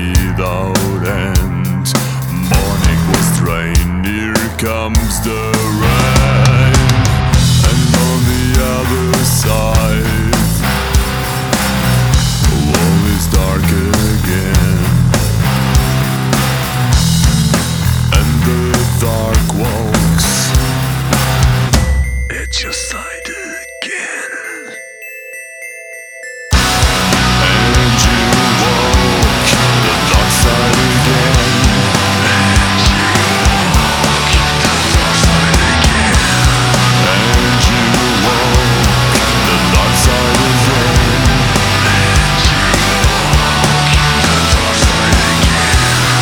without end. Morning was drained, here comes the rain. And on the other side, all is dark again. And the dark walks at your side again. And you walk the dark side again. And you walk the dark side again. And you walk the dark side again. And you walk the dark side again.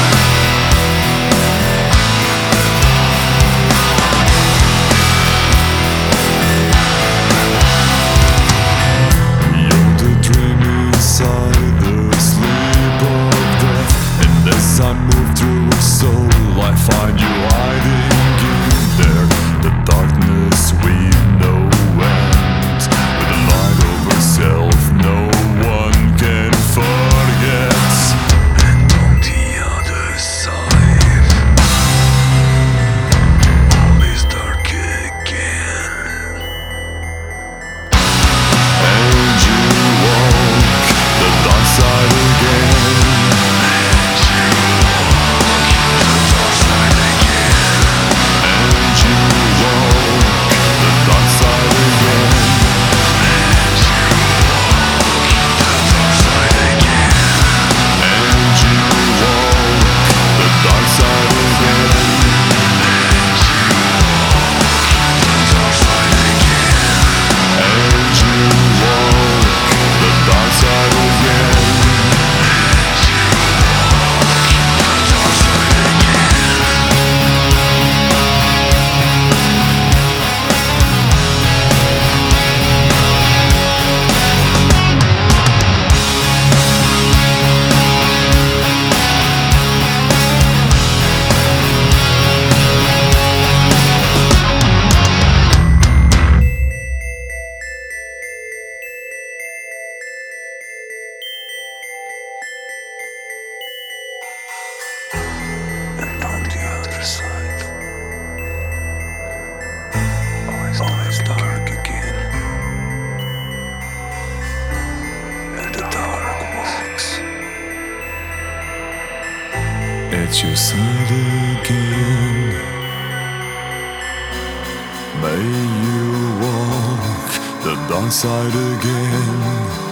You're the dream inside the sleep of death. And as I move through a soul, I find you hiding in there. The darkness with no end, with the light over self no one can forget. And on the other side, all is dark again. And you walk the dark side again. And you walk the dark side again. And you walk the dark side again. And you walk the dark side again. And you walk the dark side again. And you walk the dark side again. And you walk the dark side again. And you walk the dark side And on the other side, always dark again. And the dark walks at your side again. May you walk the dark side again.